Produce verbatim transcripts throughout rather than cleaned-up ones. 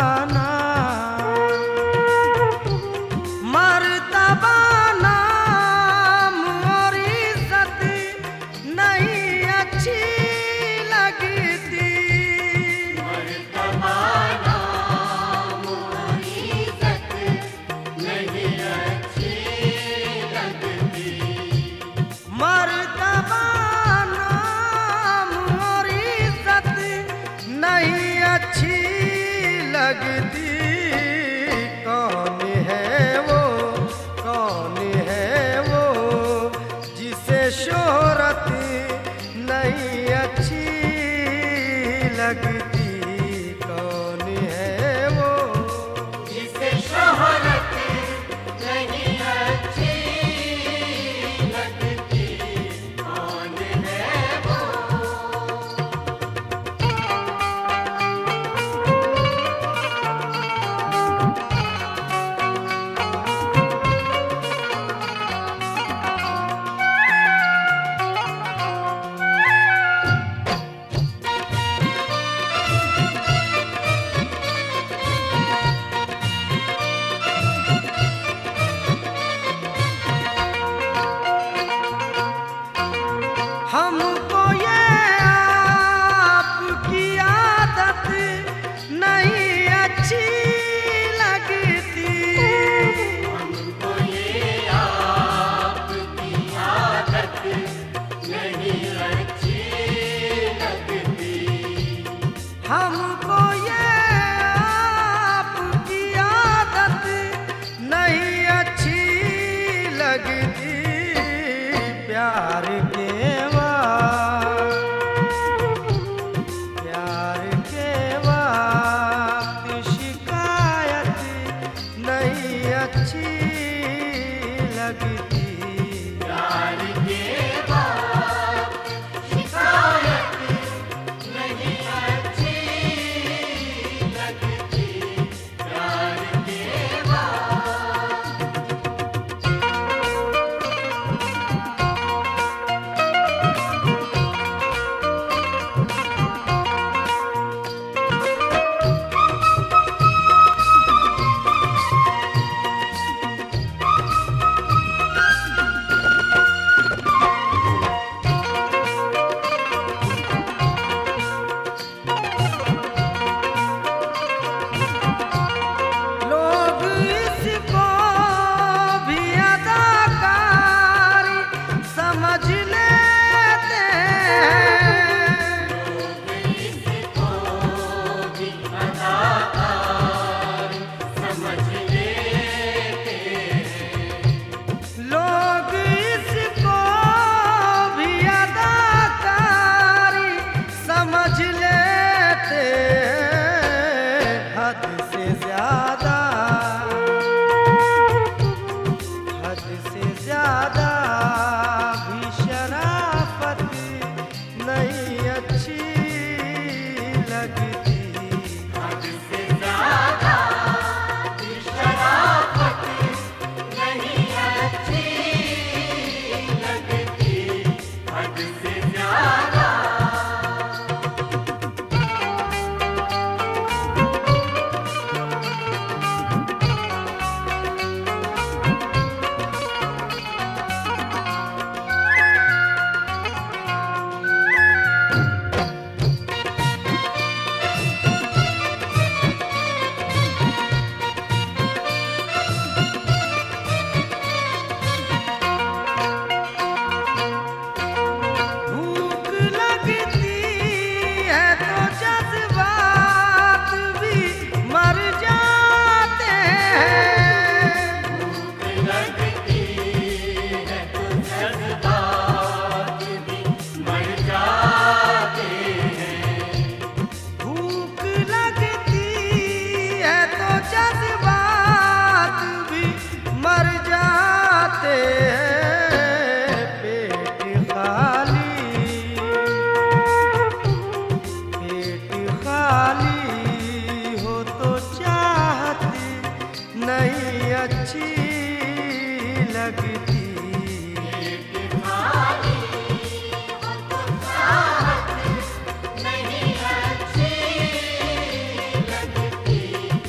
मर्तबा नाम और इज्जत नहीं अच्छी लगती। मर्तबा नाम और इज्जत नहीं अच्छी लगती। मर्तबा नाम और इज्जत नहीं अच्छी लगती। कौन है वो, कौन है वो जिसे शोहरत नहीं अच्छी लगती। कौन है वो जिसे शोहरत नहीं अच्छी लगती। कौन है वो? हमको ये आपकी आदत नहीं अच्छी लगती। हमको ये आपकी आदत नहीं अच्छी लगती। हमको ये आपकी आदत नहीं अच्छी लगती। प्यार के प्यार के वक्त शिकायत नहीं अच्छी लगती। प्यार के बाद शिकायत नहीं अच्छी लगती। प्यार के बाद लोग इसको भी अदाकारी समझ लेते हैं। इसको भी अदाकार समझ लेते हैं। लोग इसको भी अदाकारी समझ लेते हैं। हद से ज्यादा, हद से ज्यादा भी शराफत नहीं अच्छी लगती। हद से ज्यादा शराफत नहीं अच्छी लगती। हद से ज्यादा भूख लगती है तो जज्बात भी मर जाते हैं। भूख लगती है तो जज्बात भी मर जाते हैं। भूख लगती है तो जज्बात भी मर जाते हैं। पेट खाली, पेट खाली हो तो चाहत नहीं अच्छी लगती। खाली हो तो चाहत नहीं अच्छी लगती।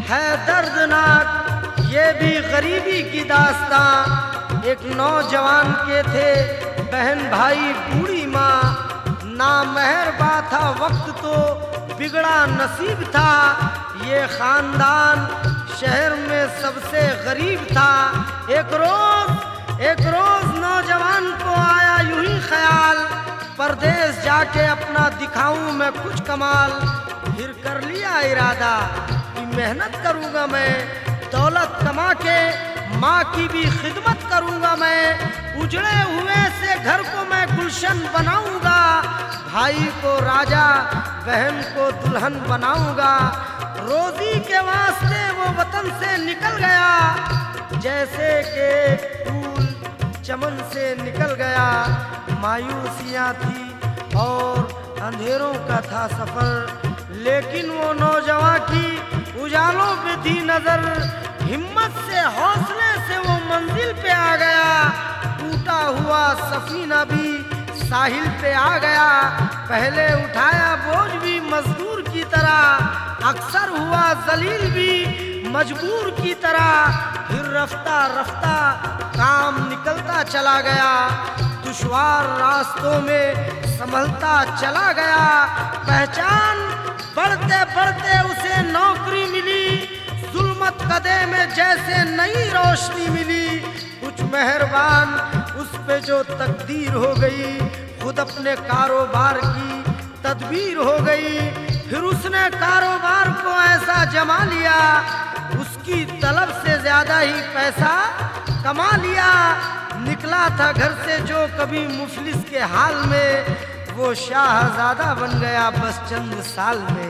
है दर्दनाक ये भी गरीबी की दास्तां। एक नौजवान के थे बहन भाई बूढ़ी माँ, नामहरबा था वक्त तो बिगड़ा नसीब था। ये खानदान शहर में सबसे गरीब था। एक रोज एक रोज नौजवान को आया यूं ही ख्याल, परदेश जाके अपना दिखाऊं मैं कुछ कमाल। फिर कर लिया इरादा कि मेहनत करूंगा मैं, दौलत कमा के माँ की भी खिदमत करूंगा मैं। उजड़े हुए से घर को मैं गुलशन बनाऊंगा, भाई को राजा बहन को दुल्हन बनाऊंगा। रोजी के वास्ते वो वतन से निकल गया, जैसे कि फूल चमन से निकल गया। मायूसियाँ थी और अंधेरों का था सफर, लेकिन वो नौजवान की उजालों पे थी नजर। हिम्मत से हौसले से वो मंजिल पे आ गया, टूटा हुआ सफीना भी साहिल पे आ गया। पहले उठाया बोझ भी मजदूर की तरह, अक्सर हुआ जलील भी मजबूर की तरह। फिर रफ्ता रफ्ता काम निकलता चला गया, दुश्वार रास्तों में संभलता चला गया। पहचान बढ़ते बढ़ते उसे नौकरी मिली, जुल्मत कदे में जैसे नई रोशनी मिली। कुछ मेहरबान उस पे जो तकदीर हो गई, खुद अपने कारोबार की तदबीर हो गई। फिर उसने कारोबार को ऐसा जमा लिया, उसकी तलब से ज्यादा ही पैसा कमा लिया। निकला था घर से जो कभी मुफलिस के हाल में, वो शाहजादा बन गया बस चंद साल में।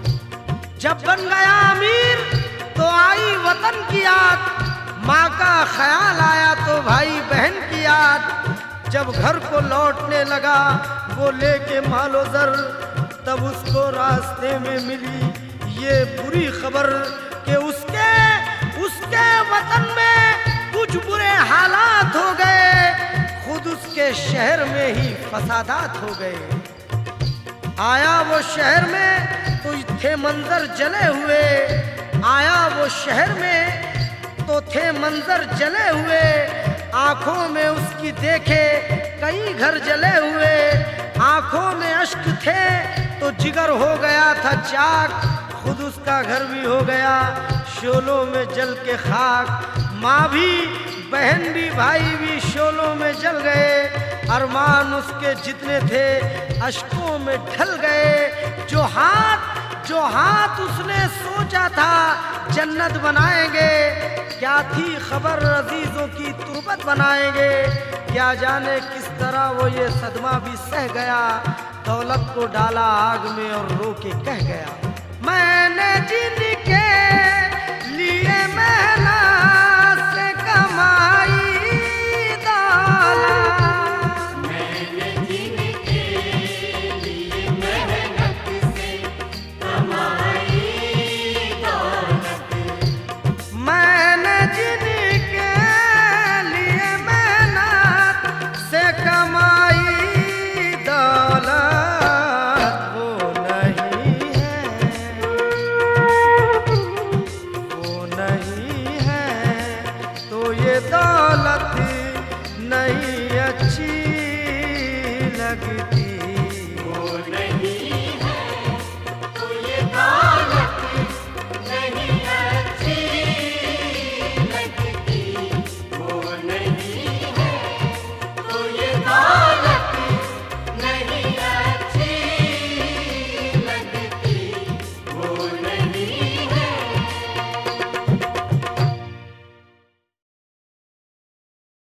जब बन गया अमीर तो आई वतन की याद, माँ का ख्याल आया तो भाई बहन की याद। जब घर को लौटने लगा वो लेके मालो जर, तब उसको रास्ते में मिली ये बुरी खबर कि उसके उसके वतन में कुछ बुरे हालात हो गए, खुद उसके शहर में ही फसादात हो गए। आया वो शहर में तो थे मंजर जले हुए, आया वो शहर में तो थे मंजर जले हुए। आंखों में उसकी देखे कई घर जले हुए, आंखों में अश्क थे तो जिगर हो गया था चाक। खुद उसका घर भी हो गया शोलों में जल के खाक। माँ भी बहन भी भाई भी शोलों में जल गए, अरमान उसके जितने थे अश्कों में ढल गए। जो हाथ जो हाथ उसने सोचा था जन्नत बनाएंगे, क्या थी खबर अजीजों की तुरबत बनाएंगे। क्या जाने किस तरह वो ये सदमा भी सह गया, दौलत को डाला आग में और रो के कह गया, मैंने जिनके लिए मेहनत से कमाई दौलत, मैंने जिनके लिए मेहनत से कमाई दौलत, मैंने जिनके लिए मेहनत से कमाई दौलत, वो नहीं है वो नहीं है तो ये दौलत नहीं अच्छी लगती।